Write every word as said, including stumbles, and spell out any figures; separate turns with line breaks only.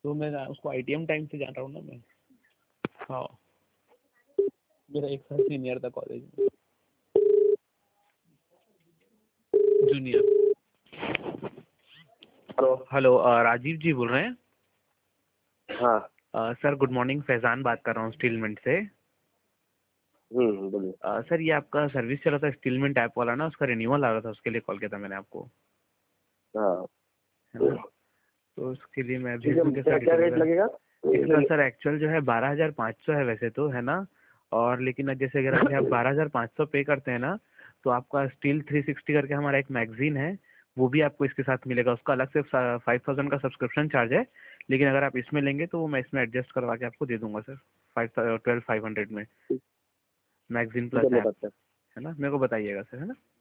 तो मैं उसको आई टी एम टाइम से जान रहा हूँ ना मैं। हाँ, मेरा एक साल सीनियर था कॉलेज में, junior.
Hello
hello, Rajiv ji बोल रहे हैं?
हाँ।
अ, सर गुड मॉर्निंग, फैजान बात कर रहा हूँ स्टीलमेंट से।
हम्म बोलिए।
अ, सर ये आपका सर्विस चला था स्टीलमेंट ऐप वाला ना, उसका रिन्यूअल आ रहा था, उसके लिए कॉल किया था मैंने आपको,
हाँ
है ना? तो उसके लिए मैं
ठीक
भेज
है,
दूँ क्या
क्या
सर
क्या
डिटेल
रेट
वगैरह?
लगेगा?
इसका सर एक्चुअल जो है बारह हजार पाँच सौ है वैसे तो, है ना? और लेकिन जैसे अगर अभी आप बारह हजार पाँच सौ पे करते हैं ना, तो आपका स्टील थ्री सिक्सटी करके हमारा एक मैगजीन है, वो भी आपको इसके साथ मिलेगा। उसका अलग से फाइव थाउजेंड का सब्सक्रिप्शन चार्ज है, लेकिन अगर आप इसमें लेंगे तो वो मैं इसमें एडजस्ट करवा के आपको दे दूंगा sir, five twelve five hundred में। मैगजीन
ठीक है,
प्लस
मैं
ऐप,
बताता
है ना? मेरे को बताइएगा सर, है ना?